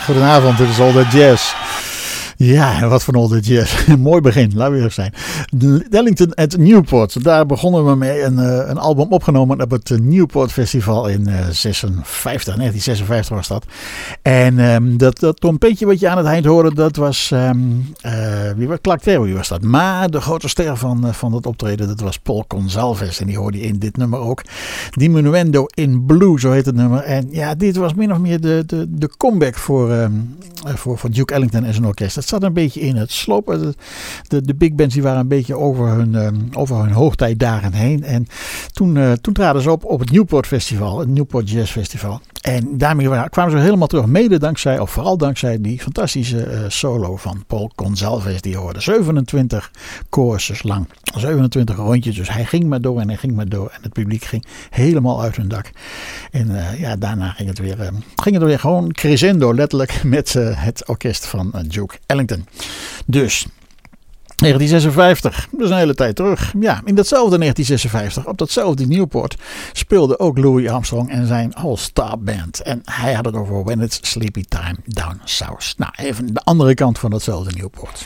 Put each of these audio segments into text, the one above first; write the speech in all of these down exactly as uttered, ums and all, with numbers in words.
Goedenavond, dit is All That Jazz. Ja, wat voor All That Jazz. Mooi begin, laten we eerlijk zijn. Ellington at Newport, daar begonnen we mee. Een, een album opgenomen op het Newport Festival in zesenvijftig, negentien zesenvijftig was dat. En um, dat, dat trompetje wat je aan het eind hoorde, dat was, um, uh, wie was Clark Terry was dat. Maar de grote ster van, van dat optreden, dat was Paul Gonsalves. En die hoorde je in dit nummer ook. Diminuendo in Blue, zo heet het nummer. En ja, dit was min of meer de, de, de comeback voor, um, voor, voor Duke Ellington en zijn orkest. Het zat een beetje in het slopen. De, de, de big bands die waren een beetje over hun, um, over hun hoogtijdagen heen. En toen, uh, toen traden ze op op het Newport Festival, het Newport Jazz Festival. En daarmee kwamen ze helemaal terug, mede dankzij, of vooral dankzij die fantastische uh, solo van Paul Gonsalves. Die hoorde zevenentwintig choruses lang, zevenentwintig rondjes. Dus hij ging maar door en hij ging maar door. En het publiek ging helemaal uit hun dak. En uh, ja, daarna ging het weer, uh, ging het weer gewoon crescendo, letterlijk, met uh, het orkest van uh, Duke Ellington. Dus negentien zesenvijftig, dat is een hele tijd terug. Ja, in datzelfde negentien zesenvijftig, op datzelfde Newport, speelde ook Louis Armstrong en zijn All-Star Band. En hij had het over When It's Sleepy Time Down South. Nou, even de andere kant van datzelfde Newport.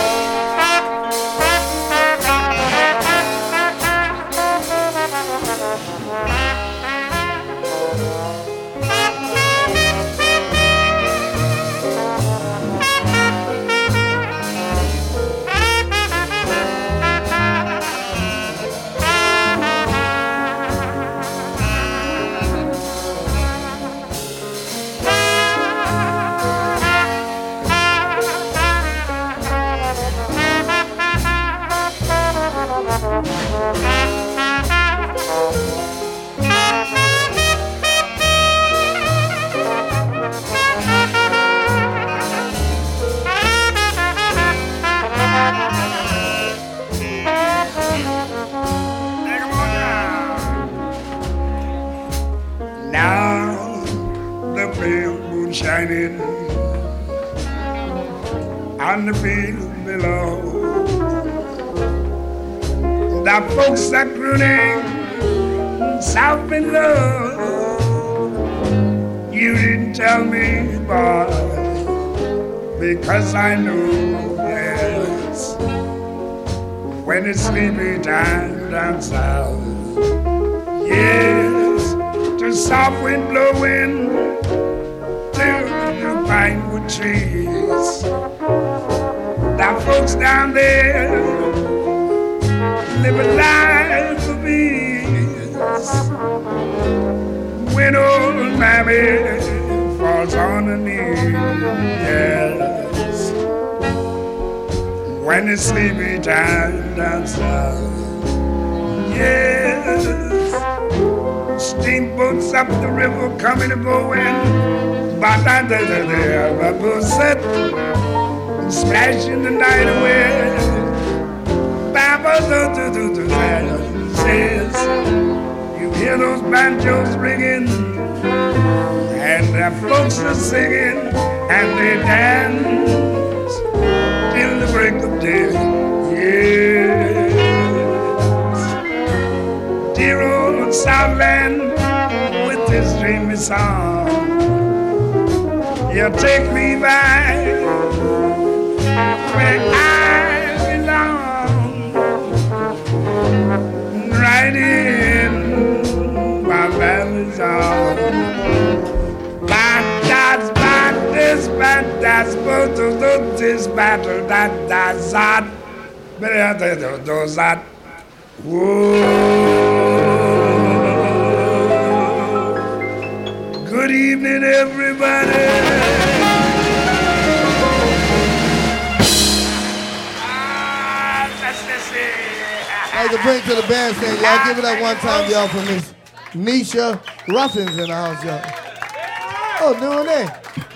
Shining on the field below. The folks are crooning south and low. You didn't tell me, boy, because I know, yes, when it's sleepy time down south, yes, the soft wind blowing the pinewood trees. The folks down there live a life of ease. When old mammy falls on her knees, yes, when it's sleepy time down south, yes, steamboats up the river coming and going. But I did it there, but set splashing the night away. Baba do do do do says you hear those banjos ringing, and the folks are singing, and they dance till the break of day. Yes, dear old Southland with this dreamy song. You take me back where I belong, right in my valley's arm. Bad that's bad, this bad that's both of this battle that that's that, but those that. Whoa. Good evening, everybody. I'd like to bring to the bandstand, y'all. Give it up one time, y'all, for Miss Nisha Ruffins in the house, y'all. Oh, doing that.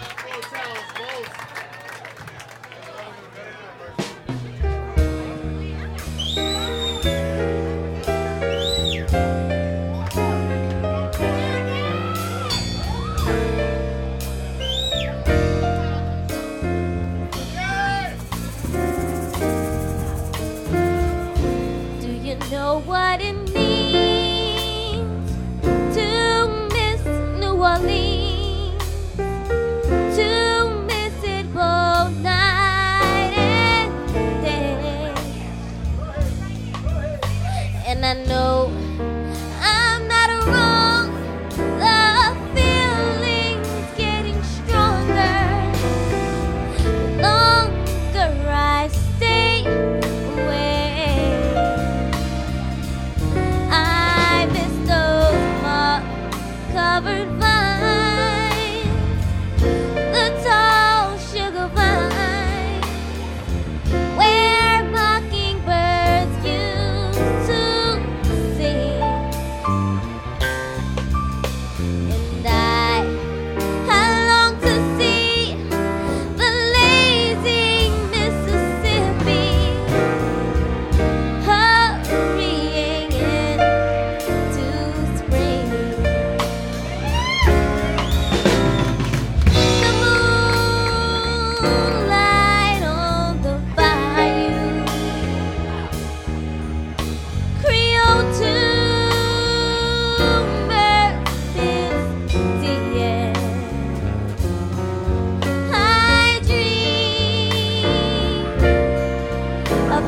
Know what it means to miss New Orleans, to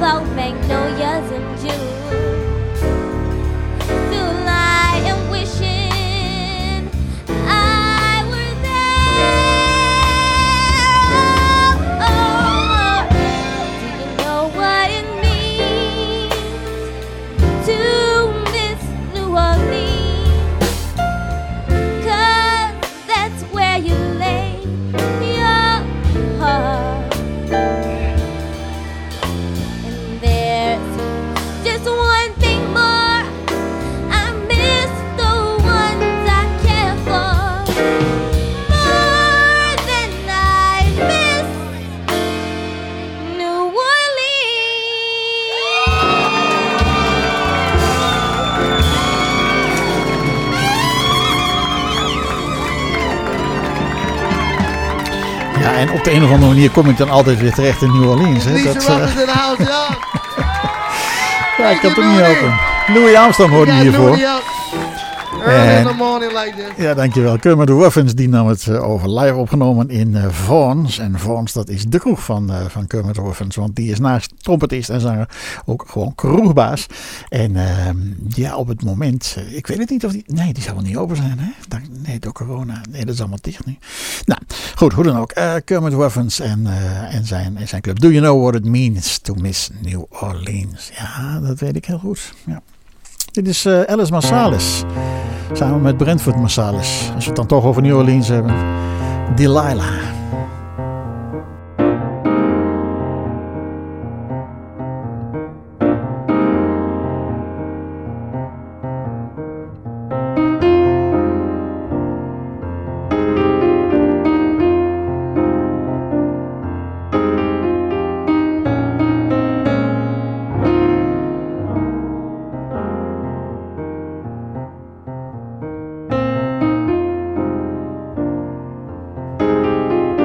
about magnolias in June. Still I am wishing I were there. Oh, do you know what it means to miss New Orleans? 'Cause that's where you lay your heart. And there's just one thing more. I miss the ones I care for more than I miss New Ja, en op de een of andere manier kom ik dan altijd weer terecht in New Orleans. Hè? Nisha Dat, eh, Ruffins in the house, y'all. ja, ik kan het er you, niet Louis. open. Louis Armstrong hoorde je We got hiervoor. Louis up early En- in the morning like this. Ja, dankjewel. Kermit the Ruffins die nam het uh, over live opgenomen in uh, Vaughn's. En Vaughn's, dat is de kroeg van, uh, van Kermit the Ruffins. Want die is naast trompetist en zanger ook gewoon kroegbaas. En uh, ja, op het moment, uh, ik weet het niet of die, nee, die zal wel niet open zijn, hè? Dank, nee, door corona. Nee, dat is allemaal dicht nu. Nou, goed, hoe dan ook. Uh, Kermit the Ruffins en, uh, en, zijn, en zijn club. Do you know what it means to miss New Orleans? Ja, dat weet ik heel goed. Ja. Dit is uh, Alice Marsalis. Samen met Brentford Marsalis. Als we het dan toch over New Orleans hebben. Delilah. Orleans.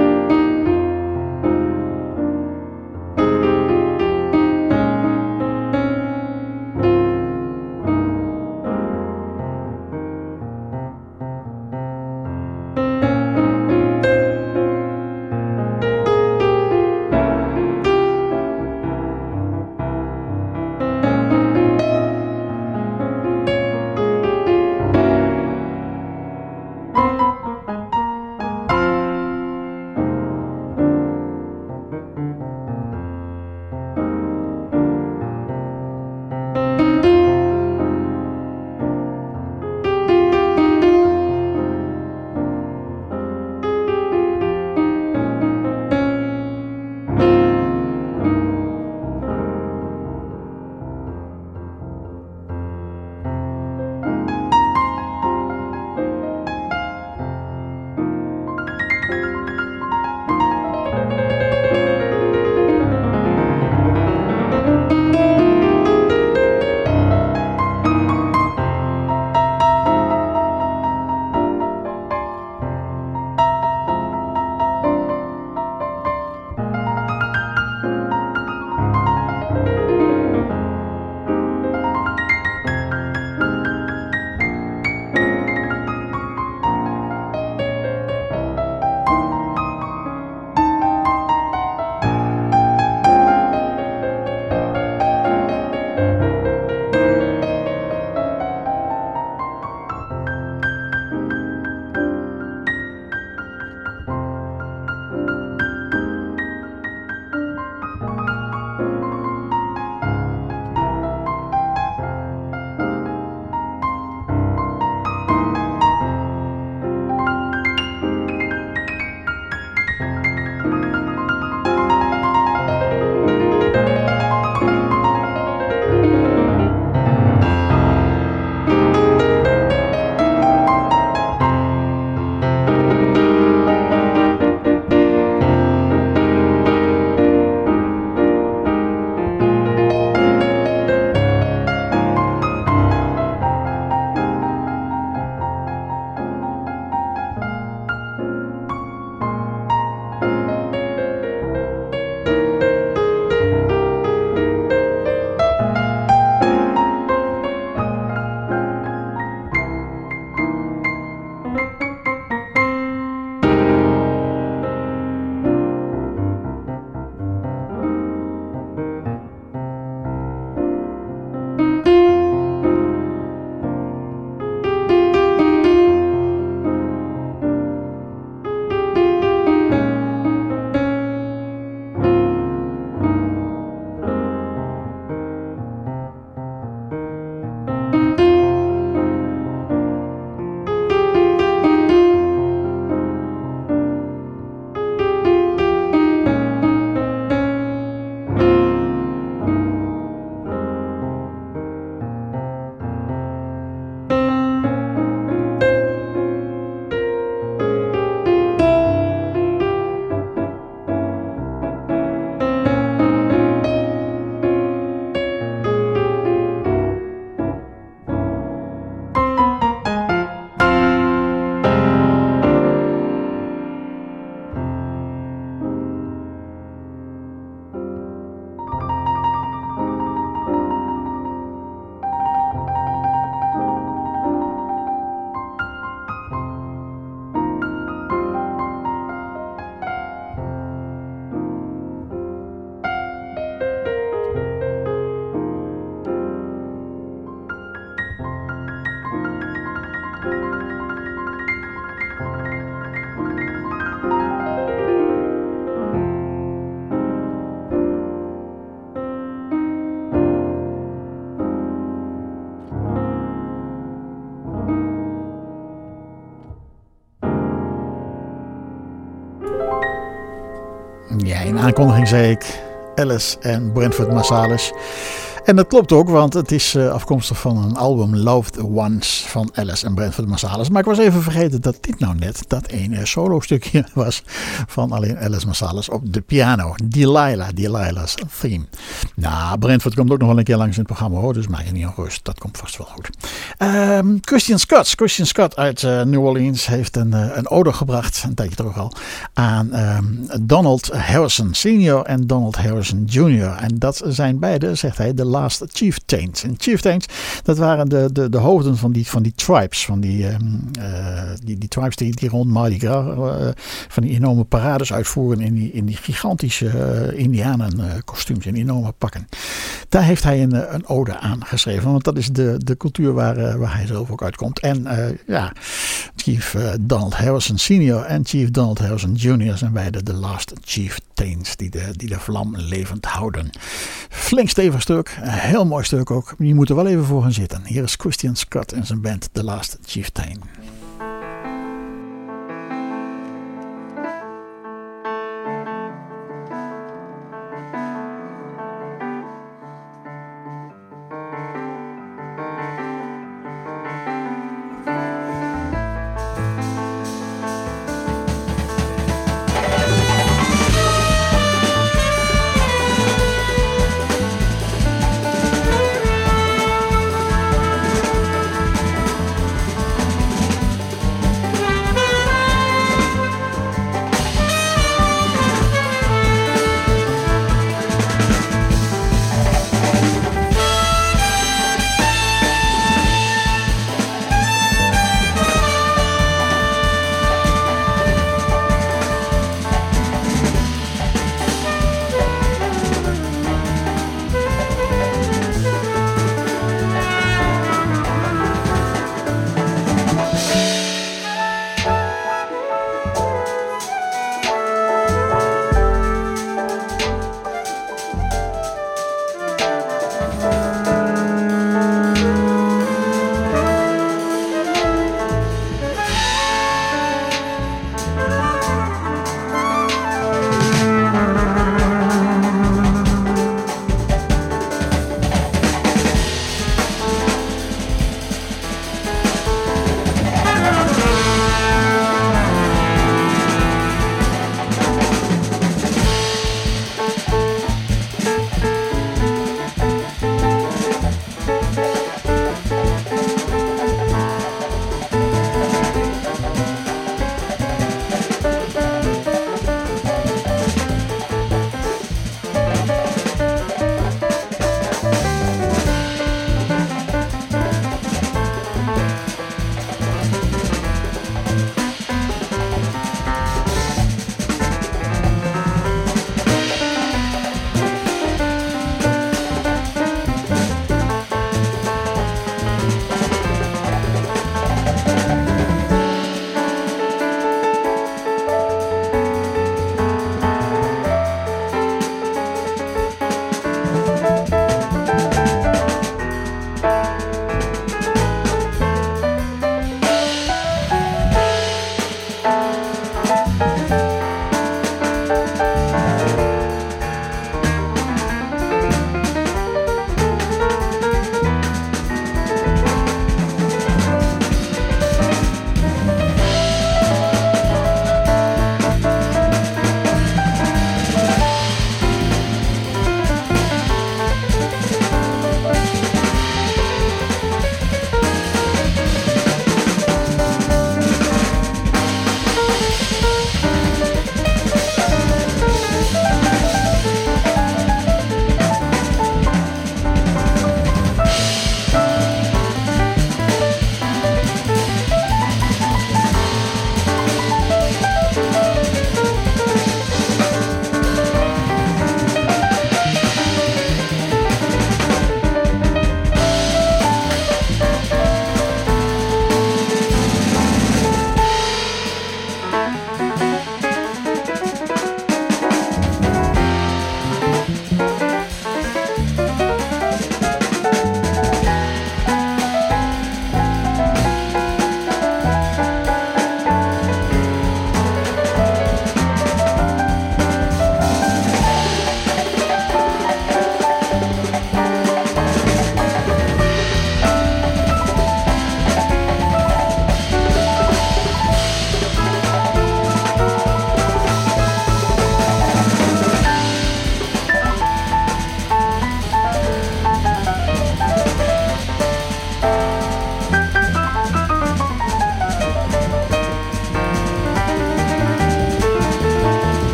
aankondiging zei ik Alice en Branford Marsalis. En dat klopt ook, want het is uh, afkomstig van een album Loved Ones van Alice en Branford Marsalis. Maar ik was even vergeten dat dit nou net dat ene solo stukje was van alleen Alice Marsalis op de piano. Delilah, Delilah's Theme. Nou, Branford komt ook nog wel een keer langs in het programma hoor, dus maak je niet ongerust. Dat komt vast wel goed. Um, Christian Scott, Christian Scott uit uh, New Orleans heeft een, uh, een ode gebracht, een tijdje terug al, aan um, Donald Harrison senior en Donald Harrison junior. En dat zijn beide, zegt hij, de Last Chieftains. En Chieftains, dat waren de, de, de hoofden van die, van die tribes. Van die, um, uh, die, die tribes die, die rond Mardi Gras uh, van die enorme parades uitvoeren in die, in die gigantische uh, indianen uh, kostuums en enorme pakken. Daar heeft hij een, een ode aan geschreven. Want dat is de, de cultuur waar, uh, waar hij zelf ook uitkomt. En uh, ja, Chief uh, Donald Harrison senior en Chief Donald Harrison junior zijn beide de Last Chieftains die de, die de vlam levend houden. Flink stevig stuk. Een heel mooi stuk ook. Je moet er wel even voor gaan zitten. Hier is Christian Scott en zijn band The Last Chieftain.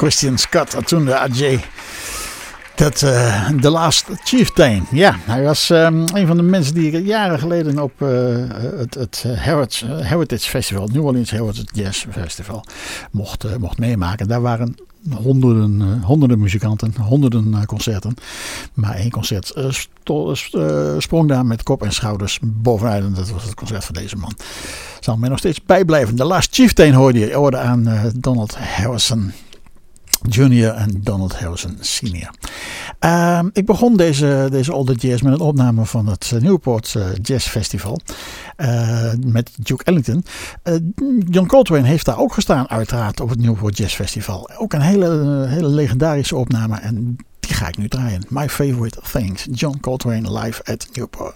Christian Scott, toen de A J. Dat uh, The Last Chieftain. Ja, hij was um, een van de mensen die jaren geleden op uh, het, het Heritage, Heritage Festival, New Orleans Heritage Jazz Festival, mocht, uh, mocht meemaken. Daar waren honderden, uh, honderden muzikanten, honderden uh, concerten. Maar één concert uh, sto, uh, sprong daar met kop en schouders bovenuit. En dat was het concert van deze man. Zal mij nog steeds bijblijven. The Last Chieftain hoorde je. Je hoorde aan uh, Donald Harrison Junior en Donald Harrison Senior Uh, ik begon deze, deze Older Jazz met een opname van het uh, Newport uh, Jazz Festival uh, met Duke Ellington. Uh, John Coltrane heeft daar ook gestaan, uiteraard, op het Newport Jazz Festival. Ook een hele, uh, hele legendarische opname en die ga ik nu draaien. My Favorite Things, John Coltrane live at Newport.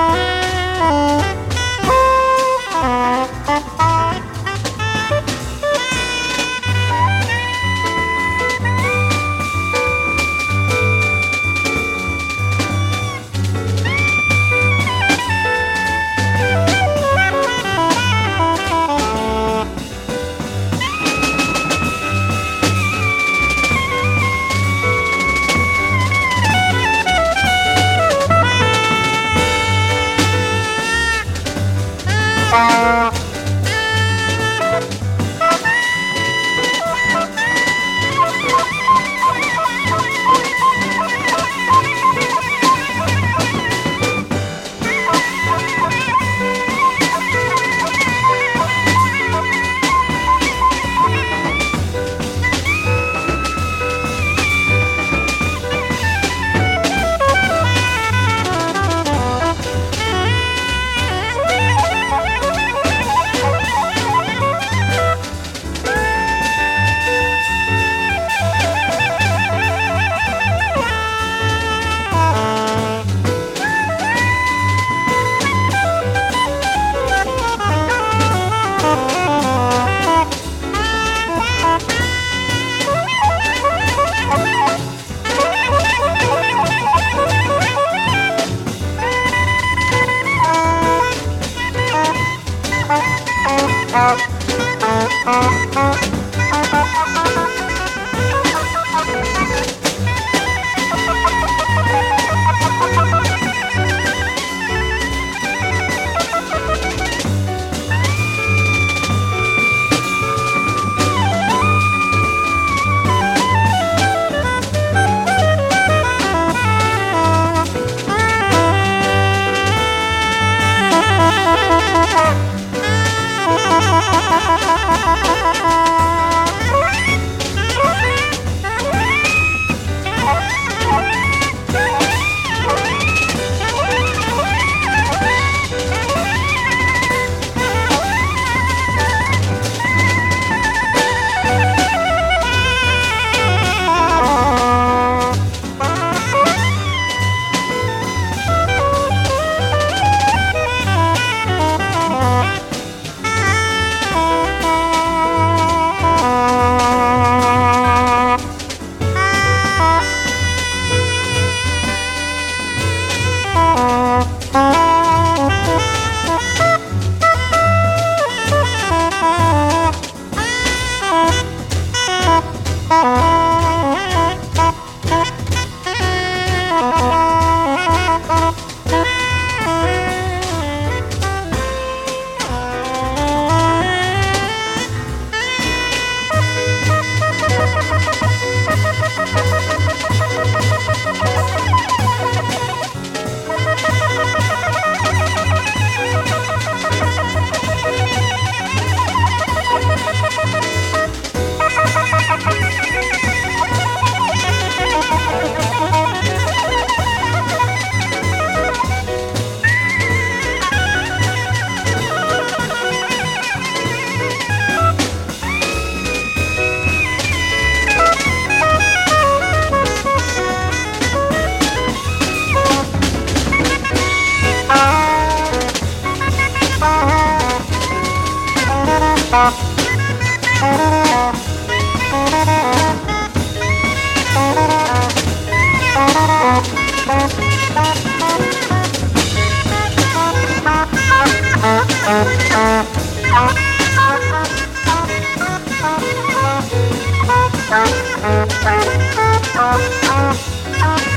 Thank you.